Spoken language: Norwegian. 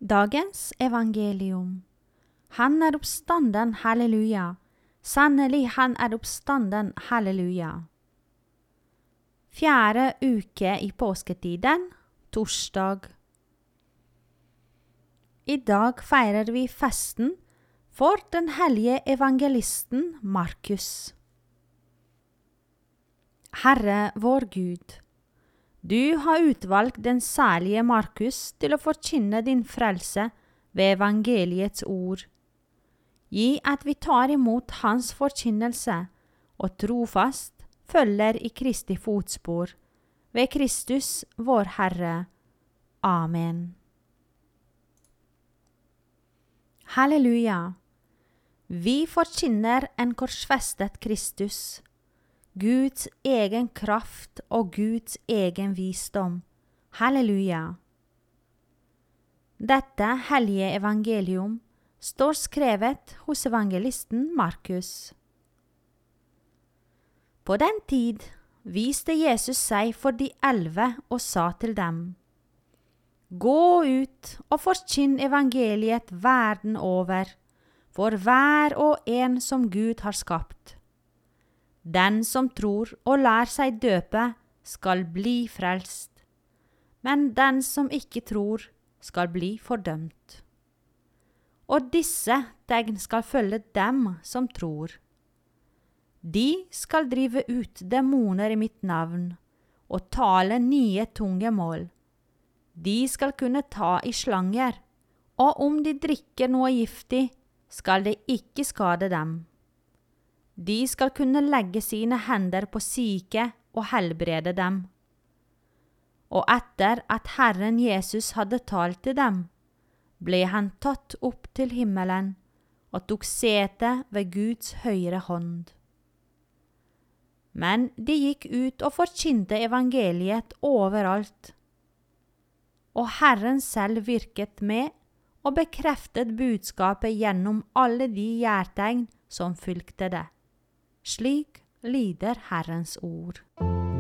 Dagens evangelium. Han er oppstanden, halleluja. Sannelig, han er oppstanden, halleluja. 4. uke i påsketiden, torsdag. I dag feirer vi festen for den hellige evangelisten Markus. Herre vår Gud, du har utvalgt den særlige Markus til å forkynne din frelse ved evangeliets ord. Gi at vi tar imot hans forkynnelse og trofast følger i Kristi fotspor, ved Kristus vår Herre. Amen. Halleluja! Vi forkynner en korsfestet Kristus, Guds egen kraft og Guds egen visdom. Halleluja! Dette hellige evangelium står skrevet hos evangelisten Markus. På den tid viste Jesus seg for de 11 og sa til dem: Gå ut og forkynn evangeliet verden over, for hver og en som Gud har skapt. Den som tror og lar seg døpe, skal bli frelst, men den som ikke tror, skal bli fordømt. Og disse tegn skal følge dem som tror. De skal drive ut demoner i mitt navn, og tale nye tungemål. De skal kunne ta i slanger, og om de drikker noe giftig, skal det ikke skade dem. De skal kunne legge sine hender på syke og helbrede dem. Og etter at Herren Jesus hadde talt til dem, ble han tatt opp til himmelen og tok sete ved Guds høyre hånd. Men de gikk ut og forkynte evangeliet overalt. Og Herren selv virket med og bekreftet budskapet gjennom alle de gjertegn som fulgte det. Slik lyder Herrens ord.